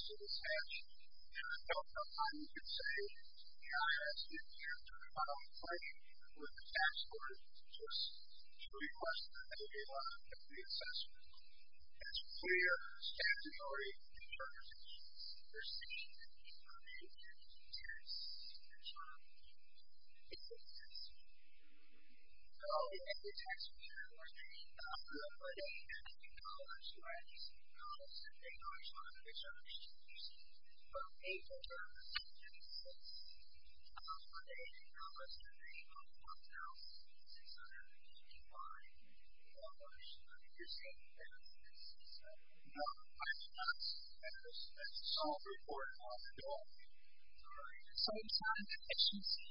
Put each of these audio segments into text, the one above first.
to the statute. And I don't know how you could say the IRS didn't have to file a claim with the tax court just to request that they get the assessment. It's clear statutory interpretation. You're saying that the Canadian tax return is a assessment. No. And the tax return was made for the $1,000, right? $6 and $8 on the returns. But they determined that for the $8 to pay on $1,655. You're saying that it's a no, I do not see that as a self-reported on the bill. So it's not an efficiency?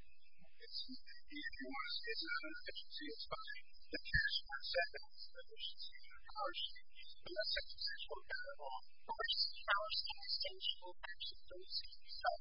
If you want to say it's not an efficiency, it's fine. The tax court said that it's an efficiency in the power sheet. But that's a consensual matter of law. But what is the power sheet essential action for you to decide?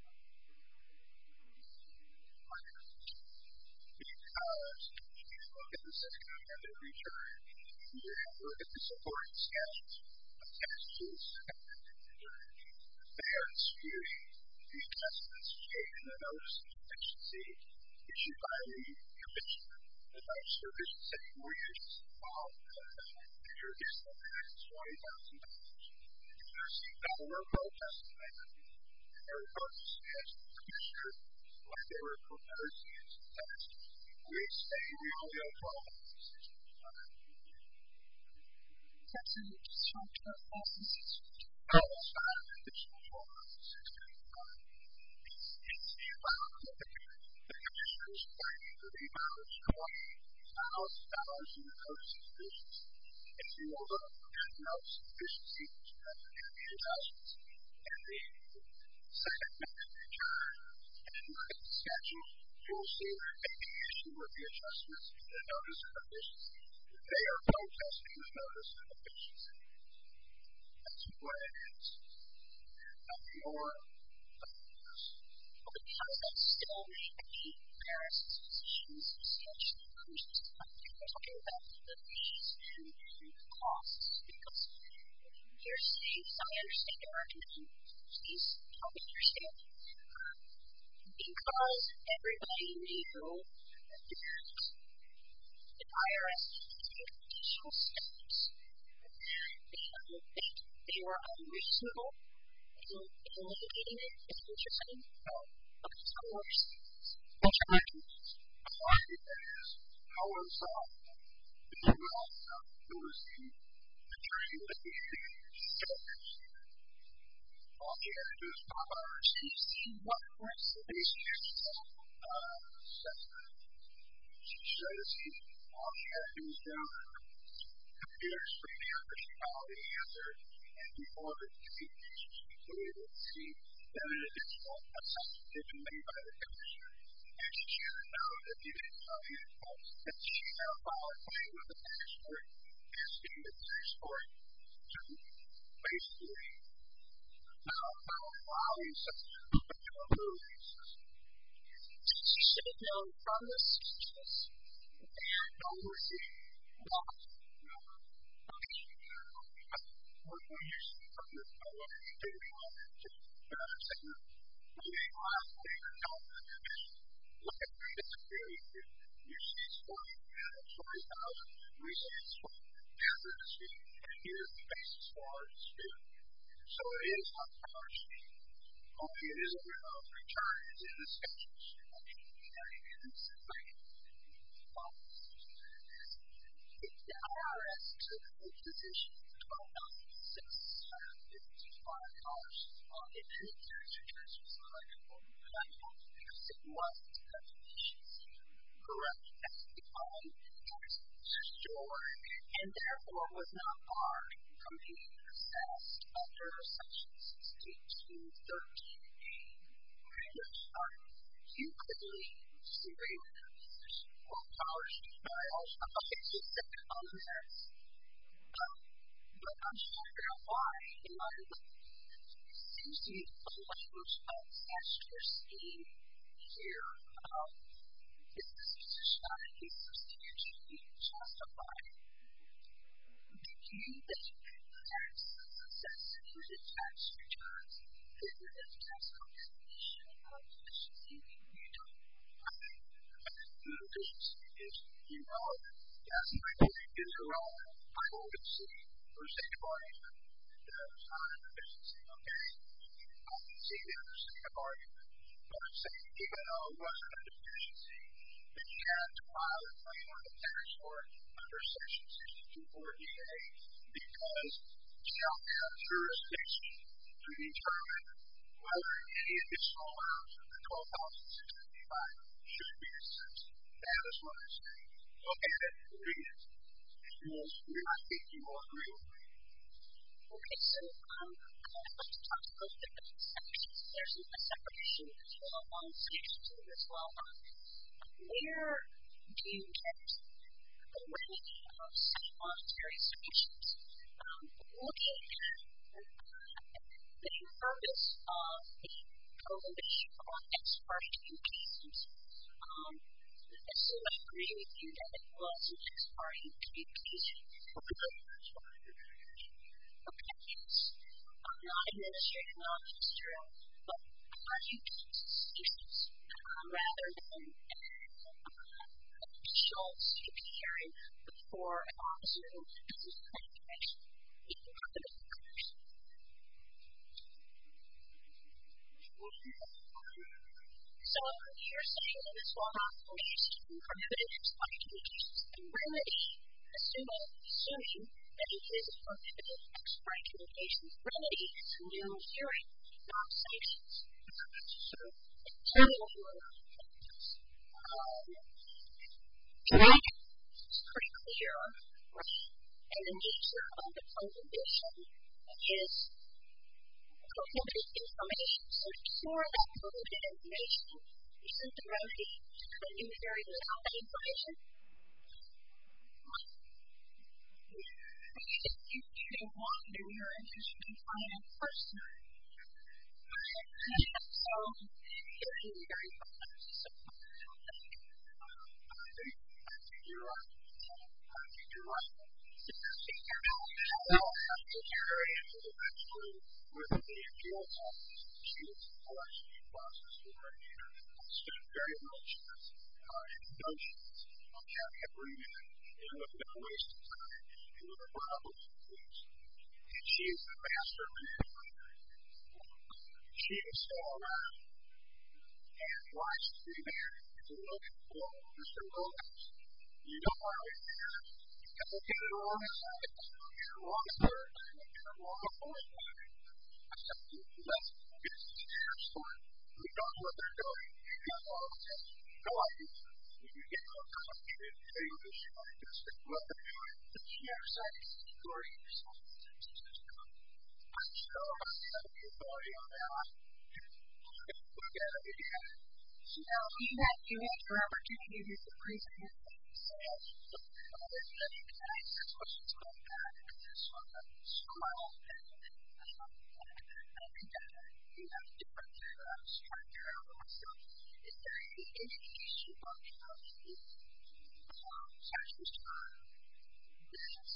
Because if you look at the second amendment return, you have to look at the supporting statutes attached to the second amendment return. They are disputing the adjustments made in the notice of efficiency issued by the commissioner. The notice of efficiency mortgages involved in your case of the next $20,000. If there's no more protesting that, and there were protests against the commissioner, like they were proposing against the tax, we say we only owe $12,655. That's an additional $12,655. No, it's not an additional $12,655. It's the amount that the commissioner is claiming that the amount is $20,000 in the notice of efficiency. If you will look at the notice of efficiency and the adjustments and the second amendment return and look at the statute, you will see they're taking issue with the adjustments in the notice of efficiency. They are protesting the notice of efficiency. That's what it is. Nothing more, nothing less. But because that's still the IRS's positions, essentially, we're just talking about the fees and the costs. Because you're saying, as I understand your argument, please help me understand. Because everybody knew that the IRS needed to take additional steps, and they were unreasonable in litigating it, is what you're saying? No. Okay, so what you're saying is, what's your argument? My argument is, no one saw the amount of the attorney litigating judges. All he had to do is pop out and see what was the basis of assessment. She showed us all he had to do was down the computer screen after she filed the answer, and before the communication was concluded, to see that an additional assessment had been made by the commissioner. And she should have known that he didn't know the info. That she had a file and claim with the tax court, asking the tax court to basically not allow the assessment, but to approve the assessment. She should have known from the speeches that No, we're seeing not. No. Okay. When you see from this, what are you doing on it? Just saying, we ain't allowed to take her down to the commission. Look at me, it's a very good. You see it's 40,000. We say it's 20. After the dispute, and here's the basis for our dispute. So it is on the power sheet. Only it isn't a return. It's in the schedule sheet. If the IRS took the position of $12,655 if any tax returns was collected for the platform, because it wasn't a efficiency, correct? That's defined in the tax law, and therefore was not barred from being assessed under Section 6213A. You clearly disagree with that position. Well, power sheet, but I also it's just that on the merits. But I'm just trying to figure out why, in light of what seems to be the language of the statutory scheme here, is this position not at least substantially justified? Do you think the tax necessity included tax returns, business tax compensation, efficiency, you don't. I think the efficiency is irrelevant. Yes, I think it is irrelevant. I will concede, for sake of argument, that there's not an efficiency. Okay? I can see the other sake of argument. But I'm saying even though it wasn't a deficiency, that he had to file a claim on the tax court under Section 6248 because he shall have jurisdiction to determine whether any additional amounts of the $12,655 should be assessed. That is what I'm saying. Look at it and read it. And I think you will agree with me. Okay, so I'd like to talk a little bit about sanctions. There's a separate issue as well on sanctions as well. Where do you get the remedy of monetary sanctions? Looking at the purpose of the prohibition on ex parte communications, I still agree with you that it was an ex parte communication. Okay, yes. Not administrative, not ministerial, but how do you get sanctions rather than an official CP hearing before an officer who doesn't have information? So you're saying that this law has prohibited ex parte communications. The remedy, assuming that it is a prohibited ex parte communications, remedy is a new hearing, not sanctions. Tell me what you want to know. Drake is pretty clear, right? And the nature of the prohibition is prohibited information. So to cure that prohibited information, isn't the remedy to have a new hearing without that information? If you don't want a new hearing, you should define it first. So hearing the hearing process is so complicated. I think you're right. I think you're right. Well, I think you're right. Eventually, with the appeal process, the election process, I spent very much in notions of having agreement. It was no waste of time. It was a problem to lose. And she is the master manipulator. She is still around. And why should she be there? If you look at Mr. Williams, you don't want to be there. Because they'll get it wrong a second time. They'll get it wrong a third time. They'll get it wrong a fourth time. I said, let's get to the next one. Who knows what they're doing? You got all of this. No idea. When you get to a complicated issue like this, what they're doing, she never said it's authority or something. I'm sure I have the authority on that. Look at it again. So now you had your opportunity to use the briefing. So yes, there's many answers, questions going back. And this one, smile. And I think that you have different paragraphs trying to figure out what myself. Is there any indication of the sanctions term that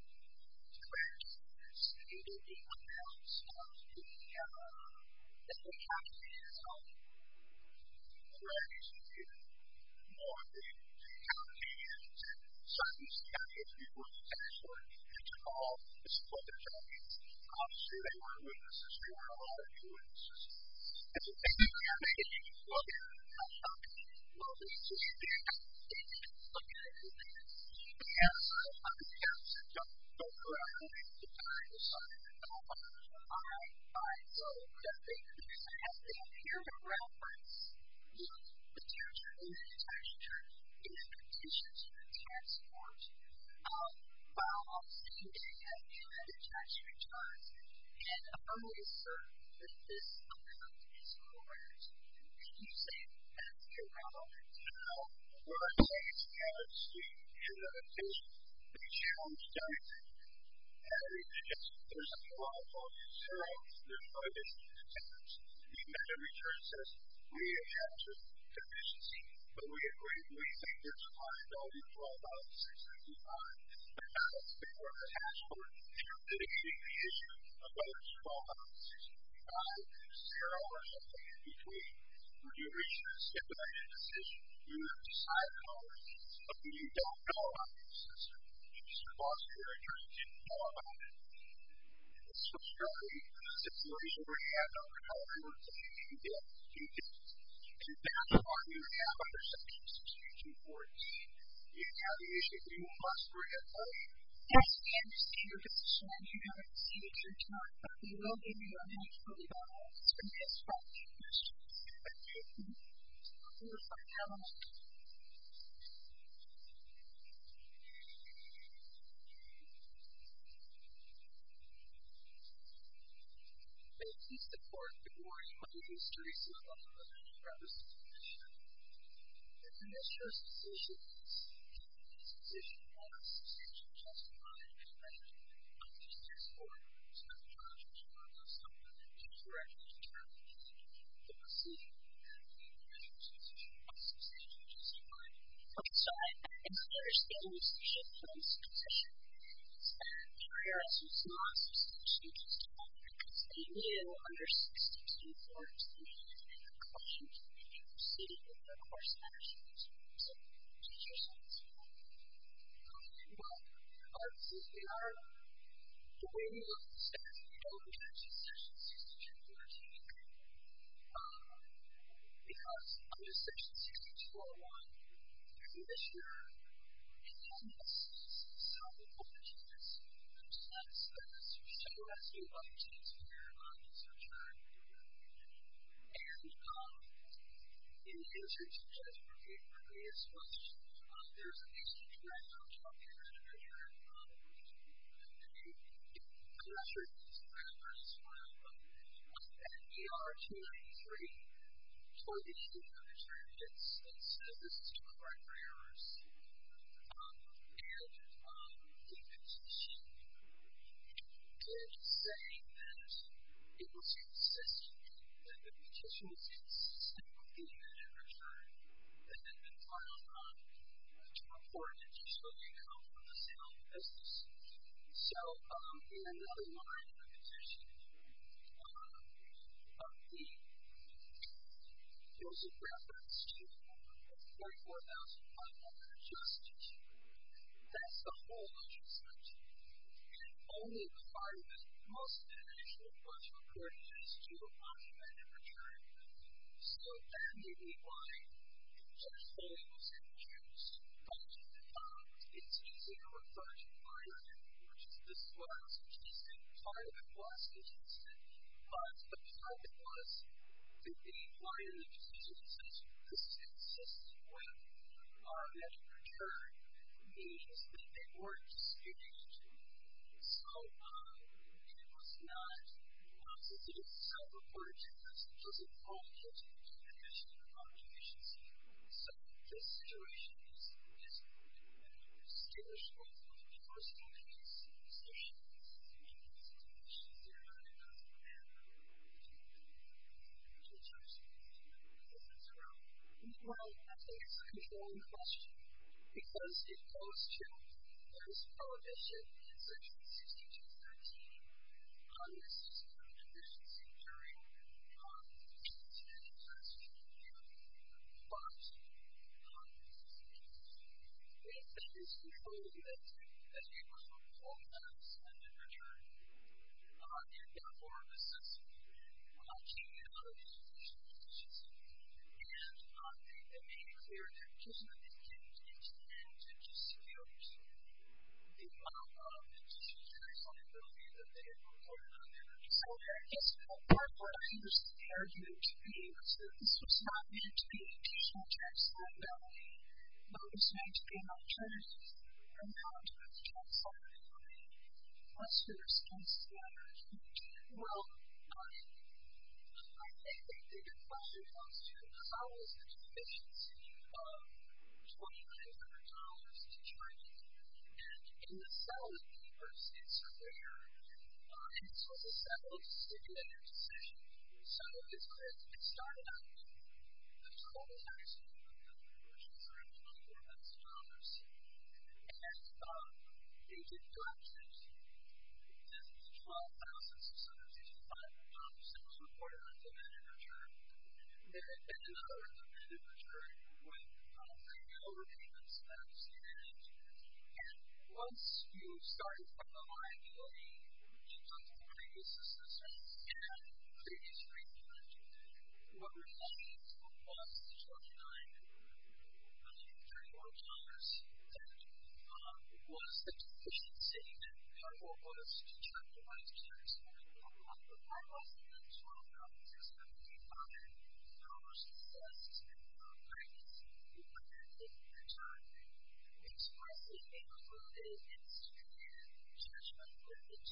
created the amounts of the that we calculated as well? Remedies included more the calculated sentence calculated before the tax court and took all this is what they're telling me. Obviously, they weren't witnesses. They weren't allowed to be witnesses. And so basically, I'm making you look at it and how calculated. Well, they didn't look at it as they had decided how to count it. Don't do it. I don't think the time is signed. All right. So as they appear to reference the tax return in the petition to the tax court, while on the same day as the amended tax returns, and affirming that this amount is correct, and you say that's irrelevant. No. What I'm saying is we have a dispute in the petition. They challenged everything. There's a lot of volume zero. There's no additional tax. The amended return says we have to deficiency, but we agree. We think there's a liability of $12,655. But now it's before the tax court. They're litigating the issue. whether it's 12,625, 0, or something in between. When you reach a stipulated decision, you have decided already, but you don't know about the system. Mr. Boss, your attorney didn't know about it. This was really a situation where he had no recovery routine. He didn't. And that's why you have under Section 6214, you have the issue that you must bring a claim. Yes, we understand your position, and you haven't exceeded your time, but we will give you a minute for rebuttal. It's for this question. Thank you. Looks like Helen. Please support the morning. My name is Teresa Sullivan, and I represent the Commissioner. The Commissioner's position is his position was substantially justified and that the Commissioner's court was not charged with something to directly determine the proceeding, and the Commissioner's position was substantially justified. Okay, so I understand the Commissioner's position is that the IRS was not substantially justified because they knew under 6214 that the claim to be proceeded with the course of action. So, what's your sense? Well, the way we look at the statute, we don't mention Section 6214 because under Section 6201, the Commissioner is not necessarily self-appointed. It's not necessarily so as you like to declare on his return. And in answer to Judge Maria's question, there's a basic direction on how we are going to return. I'm not sure if it's forever as well, but at ER 293, toward the end of the return, it says this is to correct for errors. And the petition did say that it was consistent, that the petition was consistent with the amended return that had been filed to report additional income from the sale of the business. So, in another line of the petition, there was a reference to $44,500 adjustment. That's the whole adjustment. And only part of it, most of it actually, was recorded as to upon the amended return. So, that may be why Judge Foley was confused. But it's easy to refer to part of it, which is this is what I was suggesting. Part of it was consistent, but the part that was the line in the petition that says this is consistent with our amended return means that they weren't disputed. So, it was not, since it is self-reported to us, it doesn't fall into the definition of deficiency. So, this situation is distinguishable from the first case position. Well, I think it's a controlling question because it goes to there's prohibition in Section 6213 on the system of deficiency during but it is controlling that it was reported as amended return and therefore this is taken out of the deficiency. And they made it clear that Kismet didn't intend to dispute the amount of additional tax liability that they had reported on their return. So, I guess part of what I understood the argument to be was that this was not meant to be additional tax liability, but it was meant to be an alternative amount of tax liability. What's your response to that argument? Well, I think the question comes to how was the deficiency of $2,900 determined? And in the settlement papers, it's clear, and this was a settled stipulated decision. So, it's clear that it started out with the total tax liability, which was around $24,000. And they deducted the $12,625 employer implemented return. There had been another implemented return with overpayments that was needed. And once you started from the liability, you took the previous assessment and previous repayment. What remained was the $29,031 that was the deficiency that therefore was determined by the tax court. Why wasn't that $12,655 assessed previous return expressly included in student judgment with the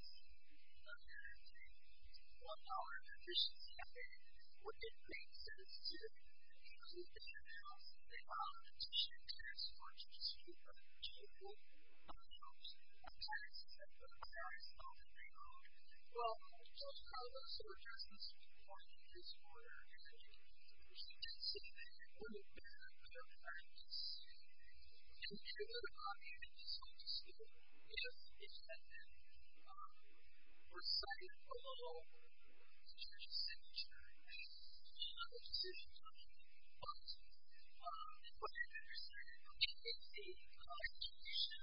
$2,101 deficiency? Would it make sense to include the amount they filed a petition in tax court to dispute the total amount of taxes that the IRS felt that they owed? Well, Judge Carlos addressed this before in his order, and he did say that it would have been a good practice to give it a copy of this whole dispute if it had been recited below the judge's signature and the decision on it. But what I understand is the execution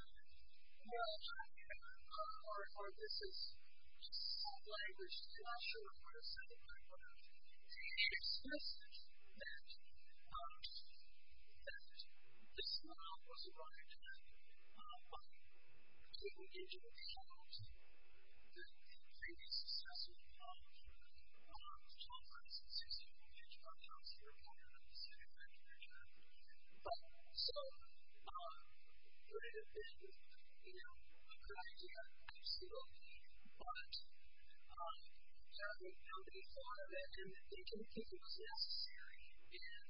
or this is just some language that I'm not sure what to say, but it expresses that this amount was arrived at by taking into account the previous assessment of $12,655 for a quarter of the second return. But so would it have been, a good idea? Absolutely. But nobody thought of it, and they didn't think it was necessary. And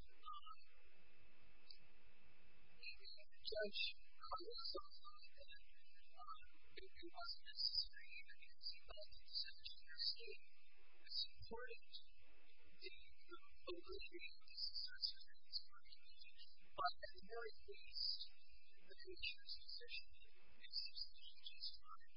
Judge Carlos thought that it wasn't necessary either because he felt that the Secretary of State supported the validity of this assessment and its argument. But at the very least, the Commissioner's position is substantially justified.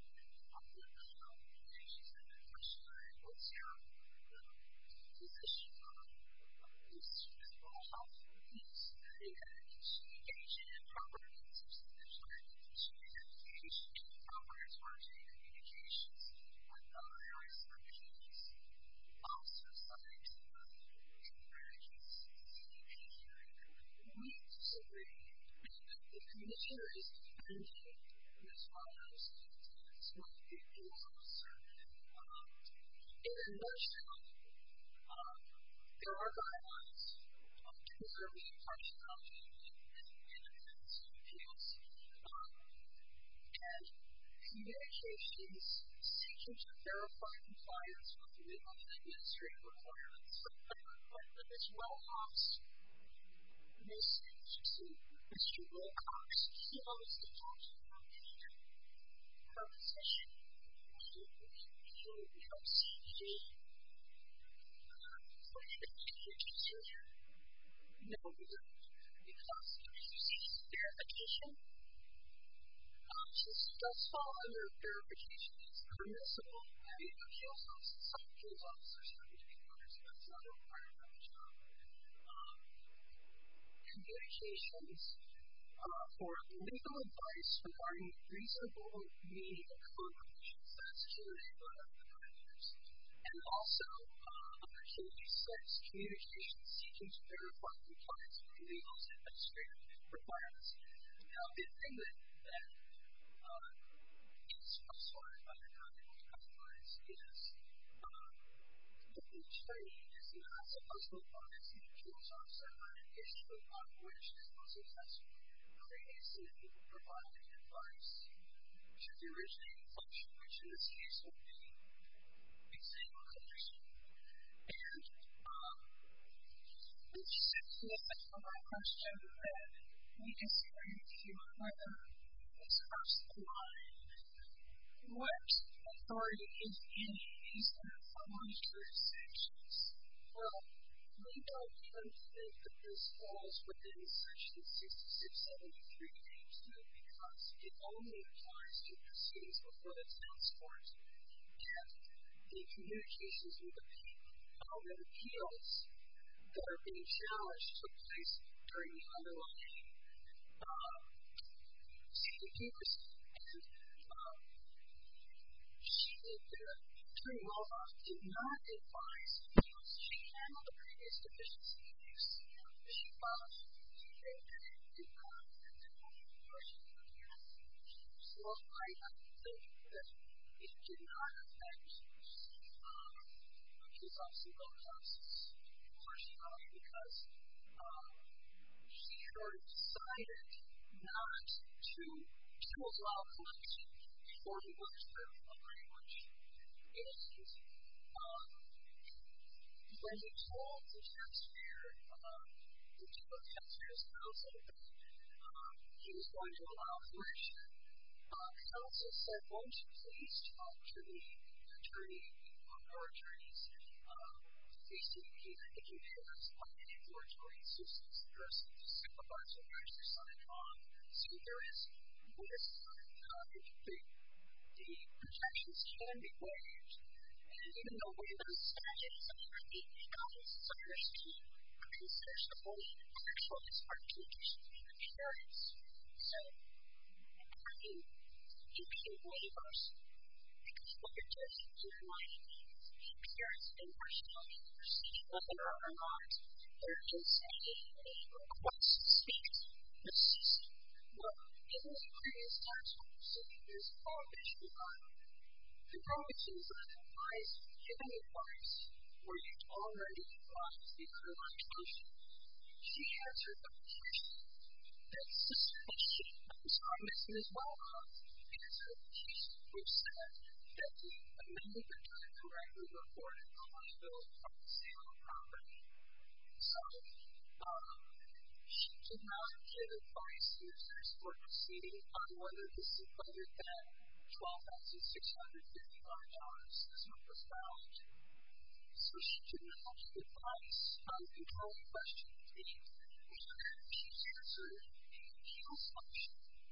What's your position on this mental health piece? Engaging in proper communications with other areas of peace, officers subject to communications, CDP hearing. We disagree. The Commissioner is defending Ms. Wallace as one of the appeals officer. In a nutshell, there are guidelines to preserve the impartiality and independence of appeals. And communications seeking to verify compliance with legal and administrative requirements. But Ms. Wellhoff's message to Mr. Wilcox, he always talks about her position to the OCG. What do you think she should do here? No, we don't. Because she seeks verification. She does fall under verification. It's permissible. I mean, some appeals officers have to be honest, but it's not a requirement of the job. Communications for legal advice regarding reasonable meaning of code provisions. That's Q&A by the creditors. And also, under Q&A6, communications seeking to verify compliance with legal and administrative requirements. Now, the thing that is assured by the guidelines is that the attorney is not supposed to advise the appeals officer on an issue on which it was successful. Previously, provided advice to the originating function, which in this case would be examination. And it's significant from our question that we disagree with you on whether this crossed the line. What authority, if any, is there for most jurisdictions? Well, we don't even think that this falls within Section 6673A2 because it only applies to proceedings before the tax court. And the communications with the appeals that are being challenged took place during the underlying CDP proceeding. And Attorney Roloff did not advise appeals. She handled the previous deficiency case. She filed and did not. So I think that it did not affect appeals officer Wilcox's partiality because she had already decided not to allow collection before he went to the language. And when he told the taxpayer, the taxpayer's counsel, that he was going to allow collection, counsel said, won't you please talk to the attorney or attorneys, ACP, I think you may have explained it, or Tori Susan's person, the supervisor who actually signed on. So there is, the protections can be waived, and even though waivers statutes and the guidance is understood, considers the whole actual dispartition between the parents. So, I mean, you can waivers because what you're doing is undermining the parents' impartiality in the proceeding, whether or not there is a request to speak to the system. Well, in the previous tax proceeding, there's a prohibition on the prohibition is on giving advice where you've already advised the underlying motion. She answered the question that Ms. Welcox answered the question which said that the amendment returned correctly reported the liability from the sale of property. So, she did not give advice to the tax court proceeding on whether that $12,655 was valid. So she did not give advice on the controlling question being whether she answered the appeals function.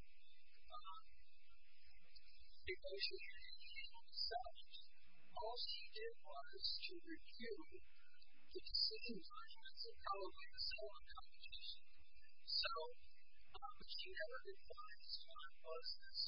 Negotiated and handled the subject. All she did was to review the decision documents and probably the settlement competition. So, but she never advised what was this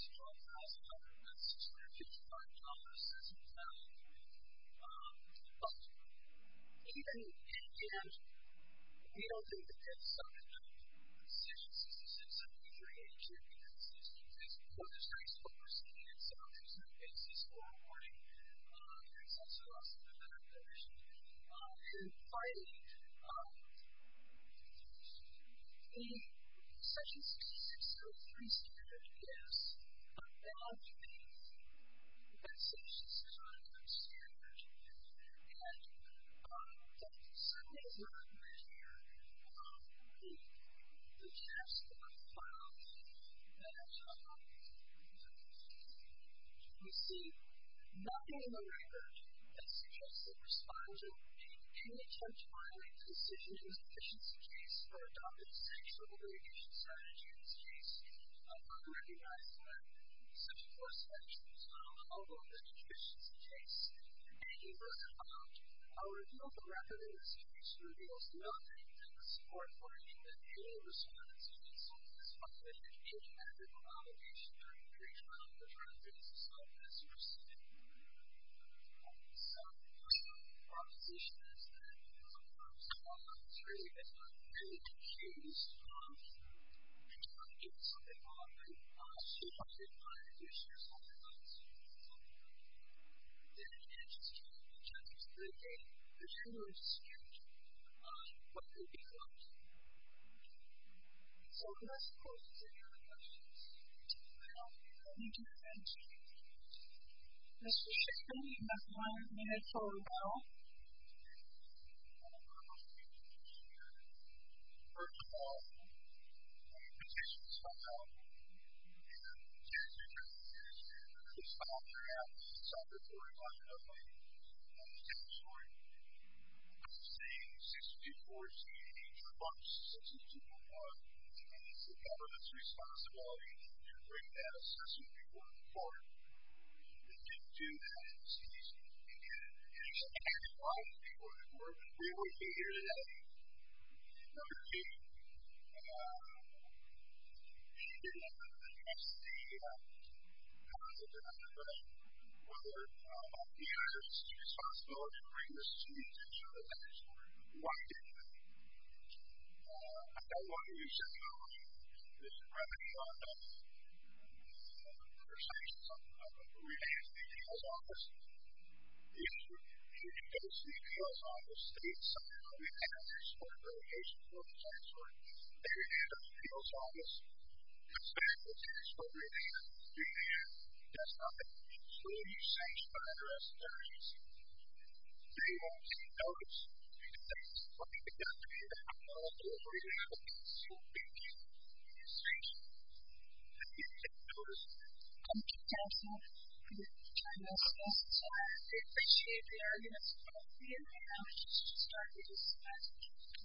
$12,655 as well. But even, and we don't think that there's something of Section 6673H because what the tax court proceeding itself is no basis for reporting. There's also another provision. And finally, the Section 6603 standard is a bad faith vexatious conduct standard. And that certainly is not met here. The tax court found that we see nothing in the record that suggests that respondent made any attempt to violate the decision in this deficiency case or adopted a sexual litigation strategy in this case. Recognizing that such a course of action was not allowed in the deficiency case. And he further found, our review of the record in this case reveals nothing that would support finding that any respondent's counsel has violated any ethical obligation during the pre-trial of the trial basis of this proceeding. So, our position is that it's really been really confused doing something wrong and supervised by the commissioners on their own. Then it just came to the genuine dispute what could be closed. So unless the court has any other questions, I need to thank you. Mr. Shaken, you have 1 minute for rebuttal. First of all, the petition was filed out and it was filed thereafter. It's under 45 of the tax court. Saying 64C8 trumps 62.1 and it's the government's responsibility to bring that assessment before the court. It didn't do that in this case. Again, And why we would be here today. Number two, she didn't address whether the IRS responsibility to bring this to the attention of the tax court. Why didn't they? I don't want to use this remedy on or sanctions on remand to the appeals office. If you can go to the appeals office, state something on the tax court litigation for the tax court, they would hand up the appeals office, expect the tax court remand, that's nothing. So you sanction the IRS attorneys, they won't take notice because they just want to get done to me that I'm not doing remand because you will be sanctioned. They didn't take notice. Thank you, counsel, for your time and assistance. I appreciate the arguments of both of you. And I would just start with this.